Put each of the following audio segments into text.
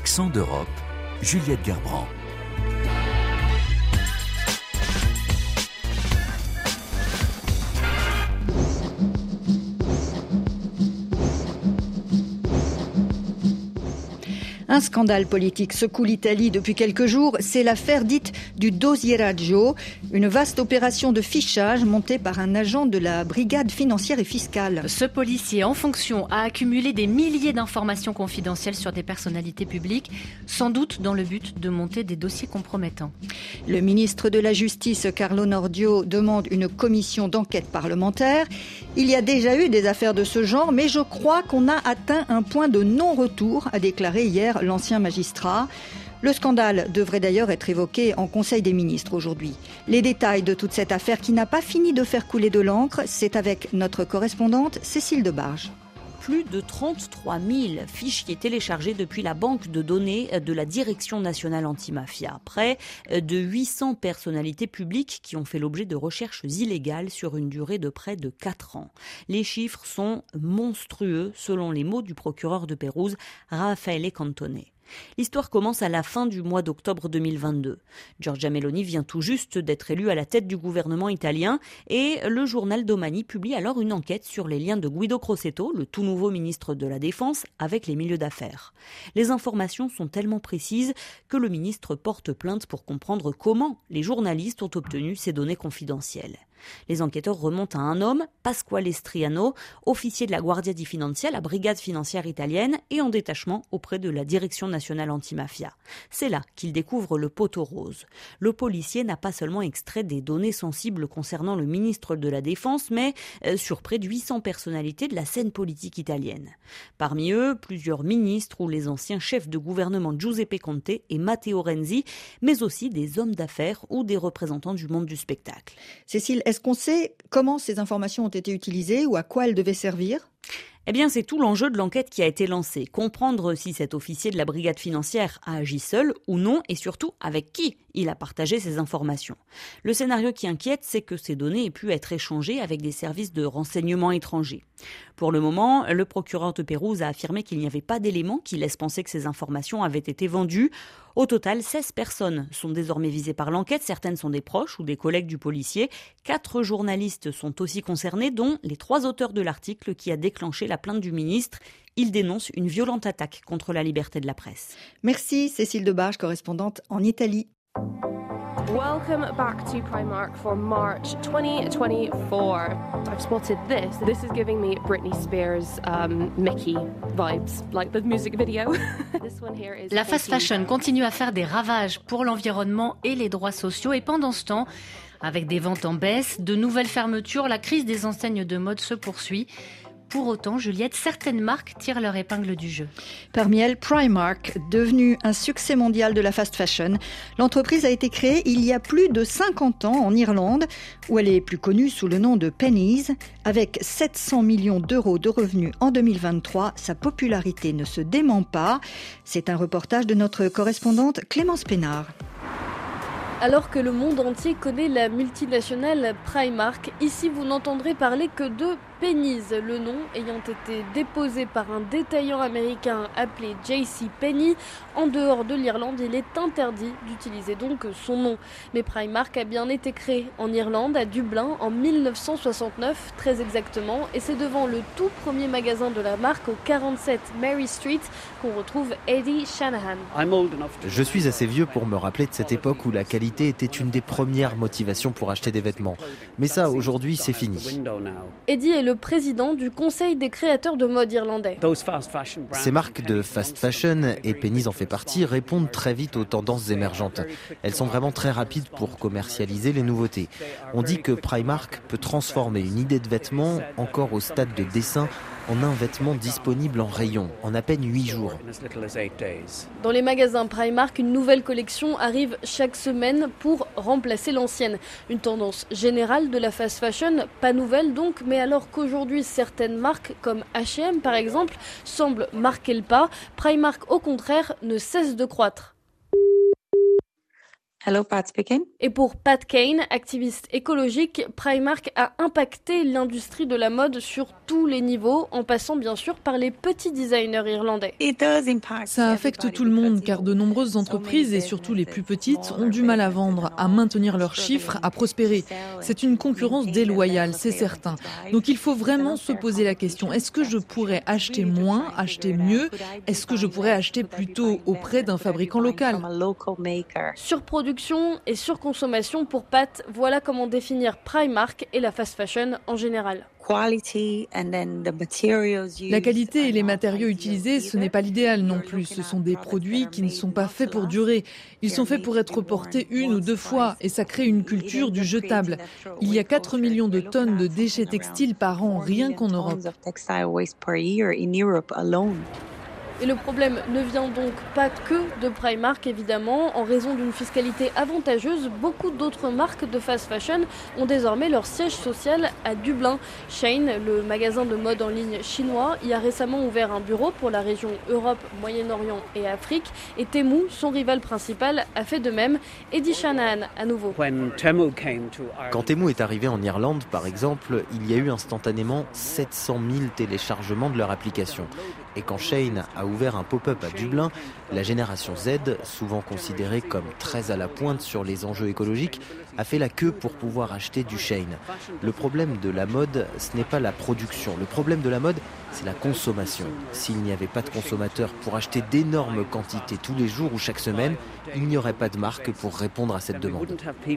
Accent d'Europe, Juliette Gerbrand. Un scandale politique secoue l'Italie depuis quelques jours. C'est l'affaire dite du dossieraggio, une vaste opération de fichage montée par un agent de la brigade financière et fiscale. Ce policier en fonction a accumulé des milliers d'informations confidentielles sur des personnalités publiques, sans doute dans le but de monter des dossiers compromettants. Le ministre de la Justice, Carlo Nordio, demande une commission d'enquête parlementaire. Il y a déjà eu des affaires de ce genre, mais je crois qu'on a atteint un point de non-retour, a déclaré hier l'ancien magistrat. Le scandale devrait d'ailleurs être évoqué en Conseil des ministres aujourd'hui. Les détails de toute cette affaire qui n'a pas fini de faire couler de l'encre, c'est avec notre correspondante Cécile Debarge. Plus de 33 000 fichiers téléchargés depuis la banque de données de la Direction nationale antimafia. Près de 800 personnalités publiques qui ont fait l'objet de recherches illégales sur une durée de près de 4 ans. Les chiffres sont monstrueux, selon les mots du procureur de Pérouse, Raffaele Cantone. L'histoire commence à la fin du mois d'octobre 2022. Giorgia Meloni vient tout juste d'être élue à la tête du gouvernement italien et le journal Domani publie alors une enquête sur les liens de Guido Crosetto, le tout nouveau ministre de la Défense, avec les milieux d'affaires. Les informations sont tellement précises que le ministre porte plainte pour comprendre comment les journalistes ont obtenu ces données confidentielles. Les enquêteurs remontent à un homme, Pasquale Striano, officier de la Guardia di Finanza, la brigade financière italienne, et en détachement auprès de la Direction nationale antimafia. C'est là qu'il découvre le poteau rose. Le policier n'a pas seulement extrait des données sensibles concernant le ministre de la Défense, mais sur près de 800 personnalités de la scène politique italienne. Parmi eux, plusieurs ministres ou les anciens chefs de gouvernement Giuseppe Conte et Matteo Renzi, mais aussi des hommes d'affaires ou des représentants du monde du spectacle. Cécile, est-ce qu'on sait comment ces informations ont été utilisées ou à quoi elles devaient servir ? Eh bien, c'est tout l'enjeu de l'enquête qui a été lancée. Comprendre si cet officier de la brigade financière a agi seul ou non et surtout avec qui il a partagé ces informations. Le scénario qui inquiète, c'est que ces données aient pu être échangées avec des services de renseignement étrangers. Pour le moment, le procureur de Pérouse a affirmé qu'il n'y avait pas d'éléments qui laissent penser que ces informations avaient été vendues. Au total, 16 personnes sont désormais visées par l'enquête. Certaines sont des proches ou des collègues du policier. 4 journalistes sont aussi concernés, dont les 3 auteurs de l'article qui a déclenché la plainte du ministre. Ils dénoncent une violente attaque contre la liberté de la presse. Merci Cécile Debarge, correspondante en Italie. Welcome back to Primark for March 2024. I've spotted this. This is giving me Britney Spears, Mickey vibes, like the music video. This one here is. La fast fashion continue à faire des ravages pour l'environnement et les droits sociaux. Et pendant ce temps, avec des ventes en baisse, de nouvelles fermetures, la crise des enseignes de mode se poursuit. Pour autant, Juliette, certaines marques tirent leur épingle du jeu. Parmi elles, Primark, devenu un succès mondial de la fast fashion. L'entreprise a été créée il y a plus de 50 ans en Irlande, où elle est plus connue sous le nom de Pennies. Avec 700 millions d'euros de revenus en 2023, sa popularité ne se dément pas. C'est un reportage de notre correspondante Clémence Pénard. Alors que le monde entier connaît la multinationale Primark, ici vous n'entendrez parler que de Pennies, le nom ayant été déposé par un détaillant américain appelé J.C. Penney. En dehors de l'Irlande, il est interdit d'utiliser donc son nom. Mais Primark a bien été créé en Irlande, à Dublin, en 1969, très exactement, et c'est devant le tout premier magasin de la marque au 47 Mary Street qu'on retrouve Eddie Shanahan. Je suis assez vieux pour me rappeler de cette époque où la qualité était une des premières motivations pour acheter des vêtements. Mais ça, aujourd'hui, c'est fini. Eddie est le président du Conseil des créateurs de mode irlandais. Ces marques de fast fashion, et Pennies en fait partie, répondent très vite aux tendances émergentes. Elles sont vraiment très rapides pour commercialiser les nouveautés. On dit que Primark peut transformer une idée de vêtement, encore au stade de dessin, en un vêtement disponible en rayon, en à peine 8 jours. Dans les magasins Primark, une nouvelle collection arrive chaque semaine pour remplacer l'ancienne. Une tendance générale de la fast fashion, pas nouvelle donc, mais alors qu'aujourd'hui certaines marques, comme H&M par exemple, semblent marquer le pas, Primark au contraire ne cesse de croître. Hello, Pat speaking. Et pour Pat Kane, activiste écologique, Primark a impacté l'industrie de la mode sur tous les niveaux, en passant bien sûr par les petits designers irlandais. Ça affecte tout le monde car de nombreuses entreprises, et surtout les plus petites, ont du mal à vendre, à maintenir leurs chiffres, à prospérer. C'est une concurrence déloyale, c'est certain. Donc il faut vraiment se poser la question, est-ce que je pourrais acheter moins, acheter mieux? Est-ce que je pourrais acheter plutôt auprès d'un fabricant local? Surproduction et surconsommation pour Pat, voilà comment définir Primark et la fast fashion en général. La qualité et les matériaux utilisés, ce n'est pas l'idéal non plus. Ce sont des produits qui ne sont pas faits pour durer. Ils sont faits pour être portés 1 ou 2 fois et ça crée une culture du jetable. Il y a 4 millions de tonnes de déchets textiles par an, rien qu'en Europe. Et le problème ne vient donc pas que de Primark, évidemment. En raison d'une fiscalité avantageuse, beaucoup d'autres marques de fast fashion ont désormais leur siège social à Dublin. Shein, le magasin de mode en ligne chinois, y a récemment ouvert un bureau pour la région Europe, Moyen-Orient et Afrique. Et Temu, son rival principal, a fait de même. Eddie Shanahan, à nouveau. Quand Temu est arrivé en Irlande, par exemple, il y a eu instantanément 700 000 téléchargements de leur application. Et quand Shein a ouvert un pop-up à Dublin, la génération Z, souvent considérée comme très à la pointe sur les enjeux écologiques, a fait la queue pour pouvoir acheter du Shein. Le problème de la mode, ce n'est pas la production. Le problème de la mode, c'est la consommation. S'il n'y avait pas de consommateurs pour acheter d'énormes quantités tous les jours ou chaque semaine, il n'y aurait pas de marque pour répondre à cette demande.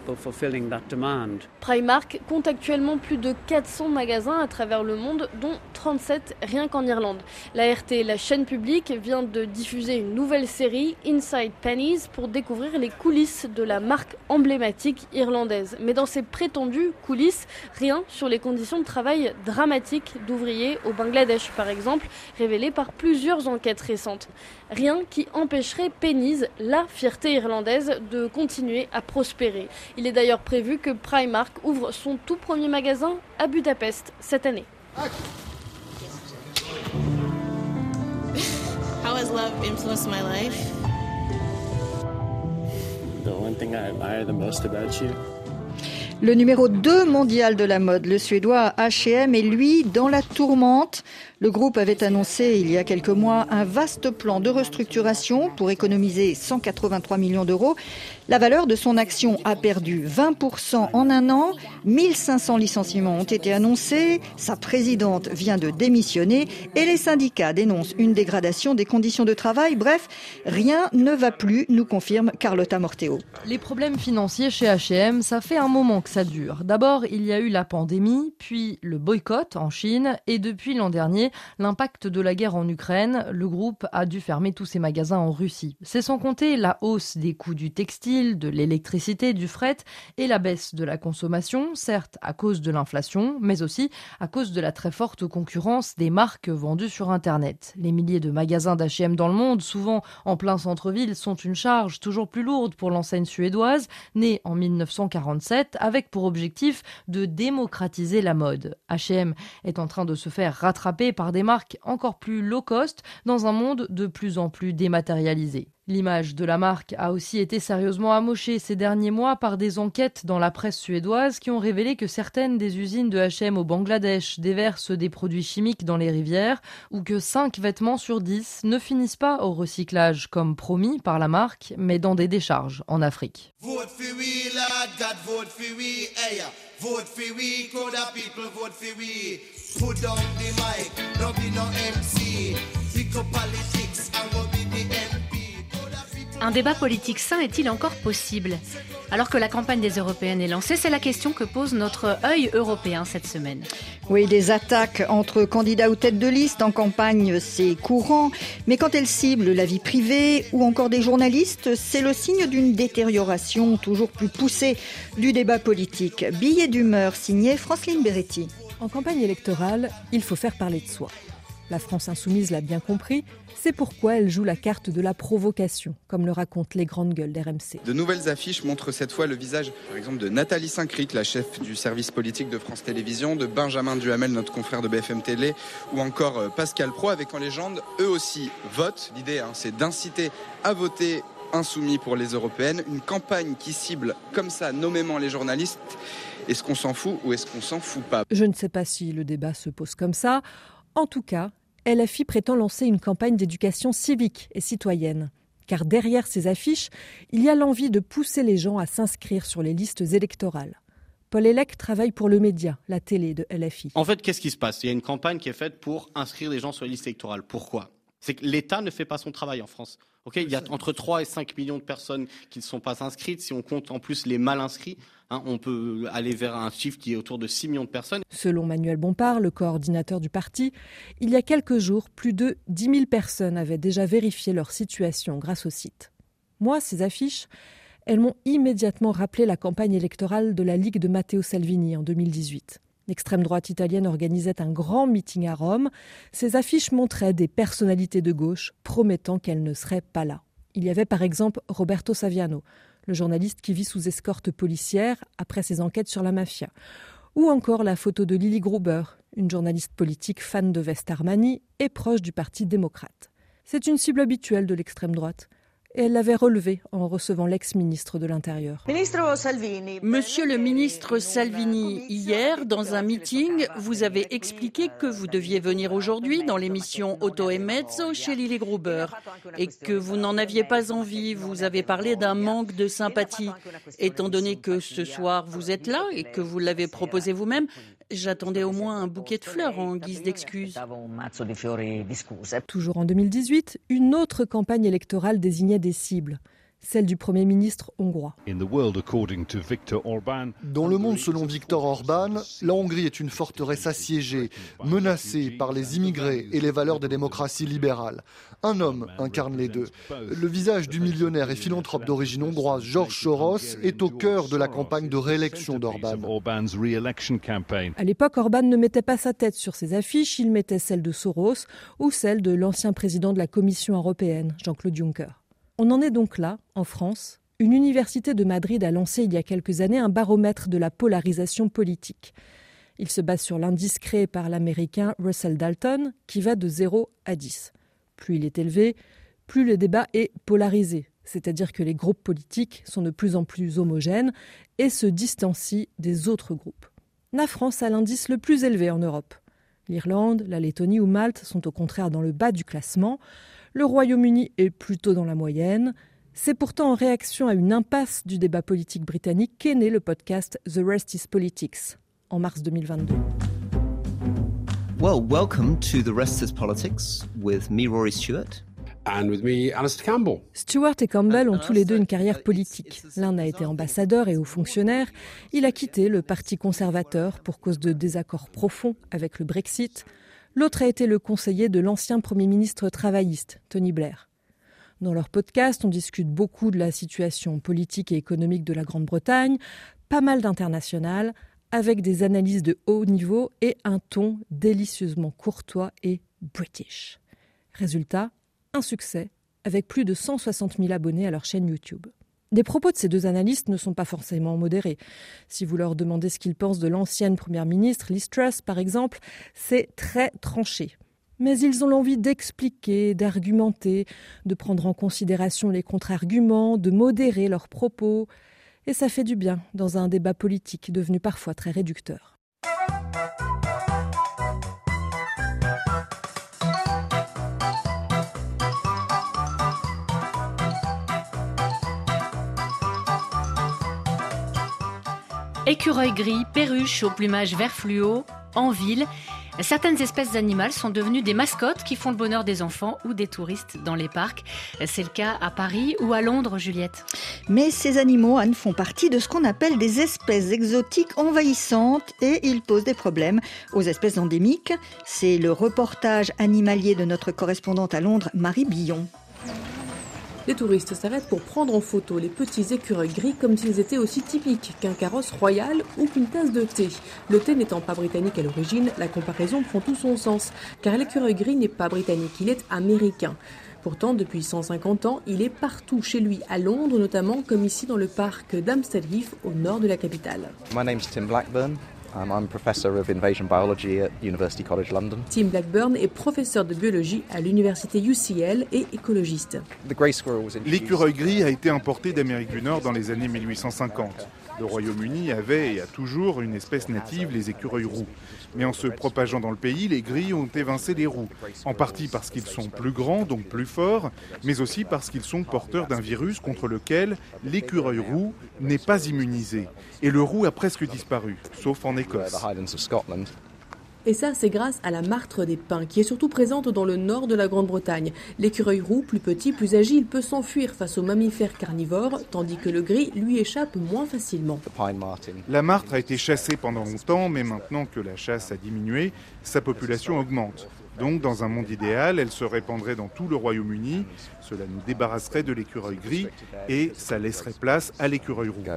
Primark compte actuellement plus de 400 magasins à travers le monde, dont 37 rien qu'en Irlande. La RT, la chaîne publique, vient de diffuser une nouvelle série, Inside Pennies, pour découvrir les coulisses de la marque emblématique irlandaise. Mais dans ces prétendues coulisses, rien sur les conditions de travail dramatiques d'ouvriers au Bangladesh, par exemple, révélées par plusieurs enquêtes récentes. Rien qui empêcherait Pennies, la fierté irlandaise, de continuer à prospérer. Il est d'ailleurs prévu que Primark ouvre son tout premier magasin à Budapest cette année. How has love influenced my life? The one thing I admire the most about you. Le numéro 2 mondial de la mode, le suédois H&M, est lui dans la tourmente. Le groupe avait annoncé il y a quelques mois un vaste plan de restructuration pour économiser 183 millions d'euros. La valeur de son action a perdu 20% en un an. 1500 licenciements ont été annoncés. Sa présidente vient de démissionner et les syndicats dénoncent une dégradation des conditions de travail. Bref, rien ne va plus, nous confirme Carlotta Morteo. Les problèmes financiers chez H&M, ça fait un moment que ça dure. D'abord, il y a eu la pandémie, puis le boycott en Chine et depuis l'an dernier, l'impact de la guerre en Ukraine, le groupe a dû fermer tous ses magasins en Russie. C'est sans compter la hausse des coûts du textile, de l'électricité, du fret et la baisse de la consommation, certes à cause de l'inflation, mais aussi à cause de la très forte concurrence des marques vendues sur Internet. Les milliers de magasins d'H&M dans le monde, souvent en plein centre-ville, sont une charge toujours plus lourde pour l'enseigne suédoise, née en 1947, avec pour objectif de démocratiser la mode. H&M est en train de se faire rattraper par des marques encore plus low cost dans un monde de plus en plus dématérialisé. L'image de la marque a aussi été sérieusement amochée ces derniers mois par des enquêtes dans la presse suédoise qui ont révélé que certaines des usines de H&M au Bangladesh déversent des produits chimiques dans les rivières ou que 5 vêtements sur 10 ne finissent pas au recyclage comme promis par la marque, mais dans des décharges en Afrique. Vote for we, Lord God, vote for we, hey. Vote for we, crowd of people, vote for we. Put down the mic, don't be no MC. Pick up politics and go be the MP. Un débat politique sain est-il encore possible ? Alors que la campagne des européennes est lancée, c'est la question que pose notre œil européen cette semaine. Oui, des attaques entre candidats ou têtes de liste en campagne, c'est courant. Mais quand elles ciblent la vie privée ou encore des journalistes, c'est le signe d'une détérioration toujours plus poussée du débat politique. Billet d'humeur signé Franceline Beretti. En campagne électorale, il faut faire parler de soi. La France insoumise l'a bien compris, c'est pourquoi elle joue la carte de la provocation, comme le racontent les grandes gueules d'RMC. De nouvelles affiches montrent cette fois le visage, par exemple, de Nathalie Saint-Cric, la chef du service politique de France Télévisions, de Benjamin Duhamel, notre confrère de BFM Télé, ou encore Pascal Praud, avec en légende, eux aussi votent. L'idée, c'est d'inciter à voter insoumis pour les européennes, une campagne qui cible comme ça nommément les journalistes. Est-ce qu'on s'en fout ou est-ce qu'on s'en fout pas ? Je ne sais pas si le débat se pose comme ça. En tout cas, LFI prétend lancer une campagne d'éducation civique et citoyenne. Car derrière ces affiches, il y a l'envie de pousser les gens à s'inscrire sur les listes électorales. Paul Elec travaille pour le média, la télé de LFI. En fait, qu'est-ce qui se passe ? Il y a une campagne qui est faite pour inscrire les gens sur les listes électorales. Pourquoi ? C'est que l'État ne fait pas son travail en France. Il y a entre 3 et 5 millions de personnes qui ne sont pas inscrites. Si on compte en plus les mal inscrits, on peut aller vers un chiffre qui est autour de 6 millions de personnes. Selon Manuel Bompard, le coordinateur du parti, il y a quelques jours, plus de 10 000 personnes avaient déjà vérifié leur situation grâce au site. Moi, ces affiches, elles m'ont immédiatement rappelé la campagne électorale de la Ligue de Matteo Salvini en 2018. L'extrême droite italienne organisait un grand meeting à Rome. Ces affiches montraient des personnalités de gauche promettant qu'elles ne seraient pas là. Il y avait par exemple Roberto Saviano, le journaliste qui vit sous escorte policière après ses enquêtes sur la mafia. Ou encore la photo de Lily Gruber, une journaliste politique fan de veste Armani et proche du Parti démocrate. C'est une cible habituelle de l'extrême droite. Et elle l'avait relevé en recevant l'ex-ministre de l'Intérieur. Monsieur le ministre Salvini, hier, dans un meeting, vous avez expliqué que vous deviez venir aujourd'hui dans l'émission Otto e Mezzo chez Lily Gruber et que vous n'en aviez pas envie. Vous avez parlé d'un manque de sympathie. Étant donné que ce soir vous êtes là et que vous l'avez proposé vous-même, j'attendais au moins un bouquet de fleurs en guise d'excuse. Toujours en 2018, une autre campagne électorale désignait des cibles, celle du Premier ministre hongrois. Dans le monde selon Viktor Orban, la Hongrie est une forteresse assiégée, menacée par les immigrés et les valeurs des démocraties libérales. Un homme incarne les deux. Le visage du millionnaire et philanthrope d'origine hongroise George Soros est au cœur de la campagne de réélection d'Orban. À l'époque, Orban ne mettait pas sa tête sur ses affiches, il mettait celle de Soros ou celle de l'ancien président de la Commission européenne, Jean-Claude Juncker. On en est donc là, en France. Une université de Madrid a lancé il y a quelques années un baromètre de la polarisation politique. Il se base sur l'indice créé par l'Américain Russell Dalton, qui va de 0 à 10. Plus il est élevé, plus le débat est polarisé, c'est-à-dire que les groupes politiques sont de plus en plus homogènes et se distancient des autres groupes. La France a l'indice le plus élevé en Europe. L'Irlande, la Lettonie ou Malte sont au contraire dans le bas du classement. Le Royaume-Uni est plutôt dans la moyenne. C'est pourtant en réaction à une impasse du débat politique britannique qu'est né le podcast The Rest is Politics, en mars 2022. Well, welcome to The Rest is Politics with me, Rory Stewart. And with me, Alistair Campbell. Stewart et Campbell ont tous les deux une carrière politique. L'un a été ambassadeur et haut fonctionnaire. Il a quitté le Parti conservateur pour cause de désaccords profonds avec le Brexit. L'autre a été le conseiller de l'ancien Premier ministre travailliste, Tony Blair. Dans leur podcast, on discute beaucoup de la situation politique et économique de la Grande-Bretagne, pas mal d'international, avec des analyses de haut niveau et un ton délicieusement courtois et british. Résultat, un succès, avec plus de 160 000 abonnés à leur chaîne YouTube. Les propos de ces deux analystes ne sont pas forcément modérés. Si vous leur demandez ce qu'ils pensent de l'ancienne première ministre, Liz Truss par exemple, c'est très tranché. Mais ils ont l'envie d'expliquer, d'argumenter, de prendre en considération les contre-arguments, de modérer leurs propos. Et ça fait du bien dans un débat politique devenu parfois très réducteur. Écureuil gris, perruche au plumage vert fluo, en ville, certaines espèces animales sont devenues des mascottes qui font le bonheur des enfants ou des touristes dans les parcs. C'est le cas à Paris ou à Londres, Juliette. Mais ces animaux, Anne, font partie de ce qu'on appelle des espèces exotiques envahissantes et ils posent des problèmes aux espèces endémiques. C'est le reportage animalier de notre correspondante à Londres, Marie Billon. Les touristes s'arrêtent pour prendre en photo les petits écureuils gris comme s'ils étaient aussi typiques qu'un carrosse royal ou qu'une tasse de thé. Le thé n'étant pas britannique à l'origine, la comparaison prend tout son sens, car l'écureuil gris n'est pas britannique, il est américain. Pourtant, depuis 150 ans, il est partout chez lui, à Londres notamment, comme ici dans le parc d'Hampstead Heath, au nord de la capitale. My name's Tim Blackburn. I'm Professor of Invasion Biology at University College London. Tim Blackburn est professeur de biologie à l'université UCL et écologiste. L'écureuil gris a été importé d'Amérique du Nord dans les années 1850. Le Royaume-Uni avait et a toujours une espèce native, les écureuils roux. Mais en se propageant dans le pays, les gris ont évincé les roux. En partie parce qu'ils sont plus grands, donc plus forts, mais aussi parce qu'ils sont porteurs d'un virus contre lequel l'écureuil roux n'est pas immunisé. Et le roux a presque disparu, sauf en Écosse. Et ça, c'est grâce à la martre des pins, qui est surtout présente dans le nord de la Grande-Bretagne. L'écureuil roux, plus petit, plus agile, peut s'enfuir face aux mammifères carnivores, tandis que le gris lui échappe moins facilement. La martre a été chassée pendant longtemps, mais maintenant que la chasse a diminué, sa population augmente. Donc, dans un monde idéal, elle se répandrait dans tout le Royaume-Uni, cela nous débarrasserait de l'écureuil gris et ça laisserait place à l'écureuil roux.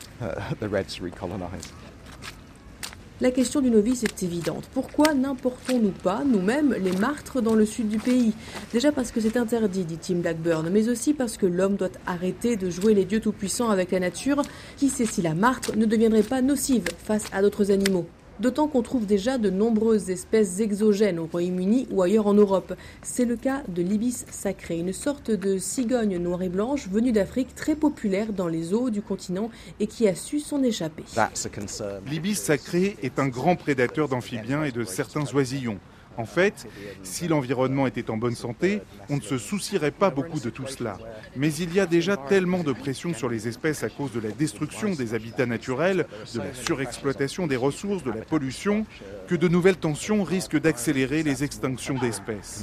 La question du novice est évidente. Pourquoi n'importons-nous pas, nous-mêmes, les martres dans le sud du pays ? Déjà parce que c'est interdit, dit Tim Blackburn, mais aussi parce que l'homme doit arrêter de jouer les dieux tout-puissants avec la nature. Qui sait si la martre ne deviendrait pas nocive face à d'autres animaux ? D'autant qu'on trouve déjà de nombreuses espèces exogènes au Royaume-Uni ou ailleurs en Europe. C'est le cas de l'ibis sacré, une sorte de cigogne noire et blanche venue d'Afrique, très populaire dans les eaux du continent et qui a su s'en échapper. L'ibis sacré est un grand prédateur d'amphibiens et de certains oisillons. En fait, si l'environnement était en bonne santé, on ne se soucierait pas beaucoup de tout cela. Mais il y a déjà tellement de pression sur les espèces à cause de la destruction des habitats naturels, de la surexploitation des ressources, de la pollution, que de nouvelles tensions risquent d'accélérer les extinctions d'espèces.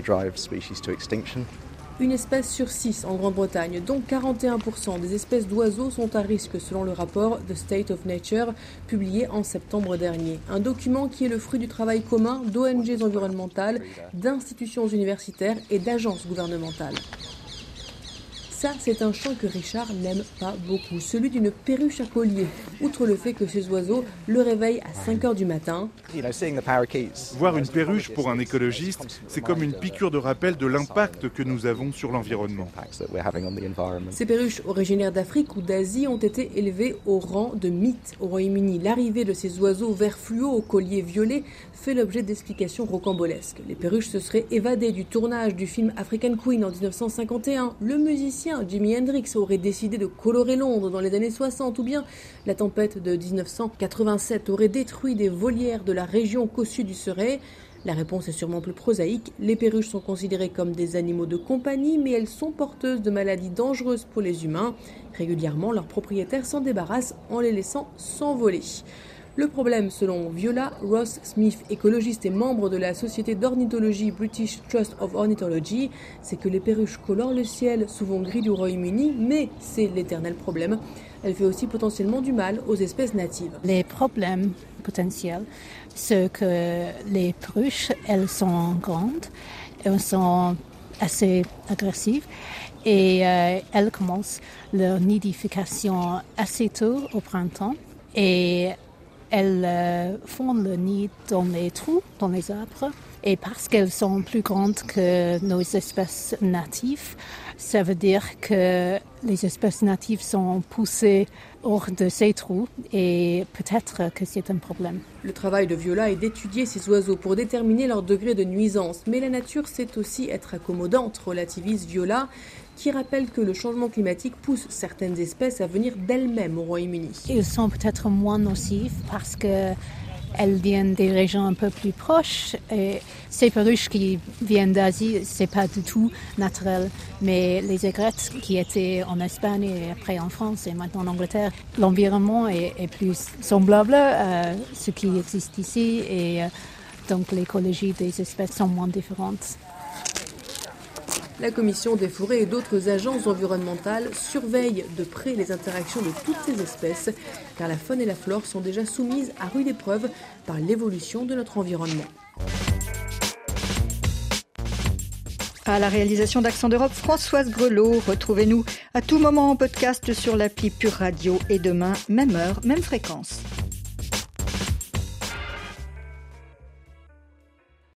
Une espèce sur 6 en Grande-Bretagne, dont 41% des espèces d'oiseaux sont à risque selon le rapport The State of Nature publié en septembre dernier. Un document qui est le fruit du travail commun d'ONG environnementales, d'institutions universitaires et d'agences gouvernementales. Ça, c'est un chant que Richard n'aime pas beaucoup, celui d'une perruche à collier, outre le fait que ces oiseaux le réveillent à 5h du matin. Voir une perruche pour un écologiste, c'est comme une piqûre de rappel de l'impact que nous avons sur l'environnement. Ces perruches originaires d'Afrique ou d'Asie ont été élevées au rang de mythes au Royaume-Uni. L'arrivée de ces oiseaux vert fluo au collier violet fait l'objet d'explications rocambolesques. Les perruches se seraient évadées du tournage du film African Queen en 1951. Le musicien Jimi Hendrix aurait décidé de colorer Londres dans les années 60, ou bien la tempête de 1987 aurait détruit des volières de la région cossue du Surrey. La réponse est sûrement plus prosaïque. Les perruches sont considérées comme des animaux de compagnie, mais elles sont porteuses de maladies dangereuses pour les humains. Régulièrement, leurs propriétaires s'en débarrassent en les laissant s'envoler. Le problème, selon Viola Ross Smith, écologiste et membre de la société d'ornithologie British Trust of Ornithology, c'est que les perruches colorent le ciel, souvent gris du Royaume-Uni, mais c'est l'éternel problème. Elle fait aussi potentiellement du mal aux espèces natives. Les problèmes potentiels, c'est que les perruches, elles sont grandes, elles sont assez agressives et elles commencent leur nidification assez tôt au printemps et elles font le nid dans les trous, dans les arbres. Et parce qu'elles sont plus grandes que nos espèces natives, ça veut dire que les espèces natives sont poussées hors de ces trous et peut-être que c'est un problème. Le travail de Viola est d'étudier ces oiseaux pour déterminer leur degré de nuisance. Mais la nature sait aussi être accommodante, relativise Viola, qui rappelle que le changement climatique pousse certaines espèces à venir d'elles-mêmes au Royaume-Uni. Ils sont peut-être moins nocifs parce qu'elles viennent des régions un peu plus proches. Et ces perruches qui viennent d'Asie, c'est pas du tout naturel. Mais les aigrettes qui étaient en Espagne et après en France et maintenant en Angleterre, l'environnement est plus semblable à ce qui existe ici et donc l'écologie des espèces sont moins différentes. La Commission des forêts et d'autres agences environnementales surveillent de près les interactions de toutes ces espèces, car la faune et la flore sont déjà soumises à rude épreuve par l'évolution de notre environnement. À la réalisation d'Accent d'Europe, Françoise Grelot. Retrouvez-nous à tout moment en podcast sur l'appli Pure Radio et demain, même heure, même fréquence.